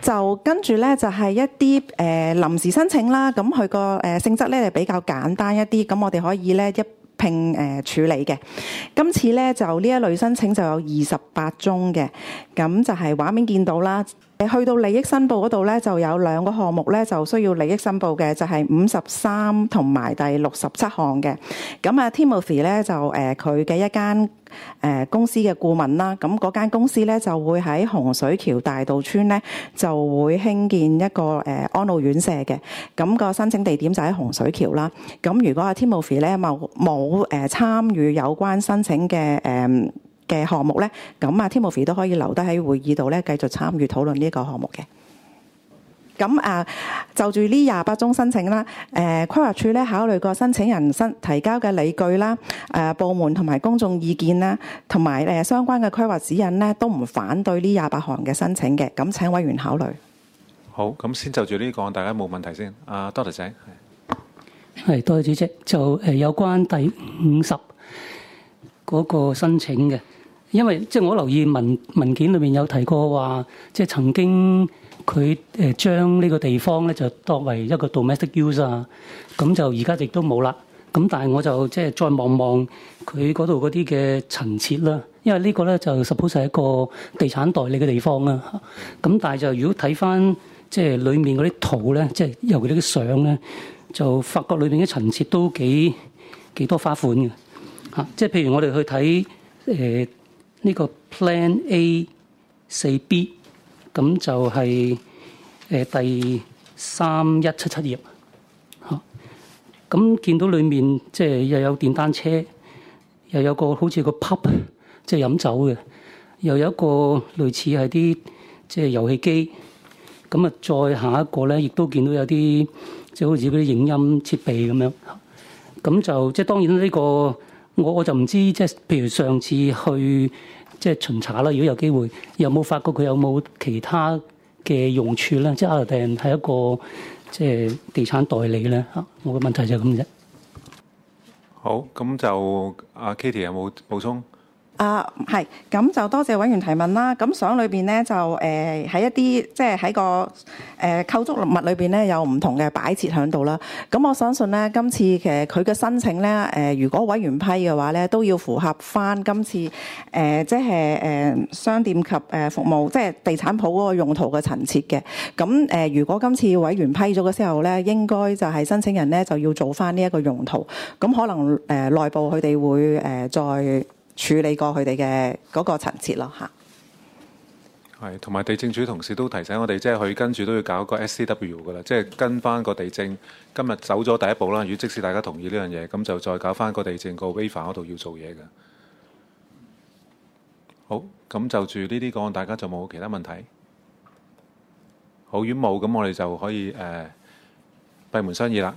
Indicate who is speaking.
Speaker 1: 就跟住咧就係一啲臨時申請啦，咁佢個性質咧就比較簡單一啲，咁我哋可以咧一併處理嘅。今次咧就呢一類申請就有28宗嘅，咁就係畫面見到啦。去到利益申報嗰度咧，就有2個項目咧就需要利益申報嘅，就係53同埋第67項嘅。咁啊 Timothy 咧就佢嘅一間公司嘅顧問啦，咁嗰間公司咧就會喺洪水橋大道村咧就會興建一個安老院舍嘅，咁個申請地點就喺洪水橋啦。咁如果阿 Timothy 咧冇參與有關申請嘅項目咧，咁啊 Timothy 都可以留低喺會議度咧繼續參與討論呢個項目嘅。咁就住呢28宗申請啦，規劃署咧考慮過申請人提交嘅理據啦，部門同埋公眾意見啦，同埋相關嘅規劃指引咧，都唔反對呢28項嘅申請嘅。咁請委員考慮。
Speaker 2: 好，咁先就住呢個案，大家冇問題先。Doctor仔，
Speaker 3: 係多謝主席。就有關第50嗰個申請嘅，因為即係我留意文件裏面有提過話，即係曾經佢將呢個地方咧就當為一個 domestic use 啊，咁就而家亦都冇啦。咁但係我就即係再望望佢嗰度嗰啲嘅陳設啦，因為呢個咧就 suppose 係一個地產代理嘅地方啦。咁但係就如果睇翻即係裡面嗰啲圖咧，即係尤其啲相咧，就發覺裏面嘅陳設都幾多花款嘅。即係譬如我哋去睇呢個 Plan A 4B， 咁就係第3177頁。咁見到裏面即係又有電單車，又有個好似個 pub， 即係飲酒嘅，又有一個類似係啲即係遊戲機。咁啊，再下一個咧，亦都見到有啲即係好似嗰啲影音設備咁樣。咁就即係當然呢個。我就唔知，即係譬如上次去即係巡查啦，如果有機會，有冇發覺佢有冇其他嘅用處咧？即係阿定係一個即係地產代理咧？我嘅問題就係咁啫。
Speaker 2: 好，咁就阿 Katie 有冇補充？
Speaker 1: 係，咁就多謝委員提問啦。咁相裏邊咧就喺一啲即係喺個構築物裏邊咧有唔同嘅擺設喺度啦。咁我相信咧今次其實佢嘅申請咧如果委員批嘅話咧，都要符合翻今次即係商店及服務即係地產鋪嗰個用途嘅陳設嘅。咁如果今次委員批咗嘅時候咧，應該就係申請人咧就要做翻呢一個用途。咁可能內部佢哋會再處理過佢哋嘅嗰個陳設咯嚇。
Speaker 2: 係，同埋地政署同事都提醒我哋，即係佢跟住都要搞個 SCW 噶啦，即係跟翻個地政。今日走咗第一步啦，如果即使大家同意呢樣嘢，咁就再搞翻個地政個 waiver 嗰度要做嘢嘅。好，咁就住呢啲個案，大家就冇其他問題。好，如果冇，咁我哋就可以閉門商議啦。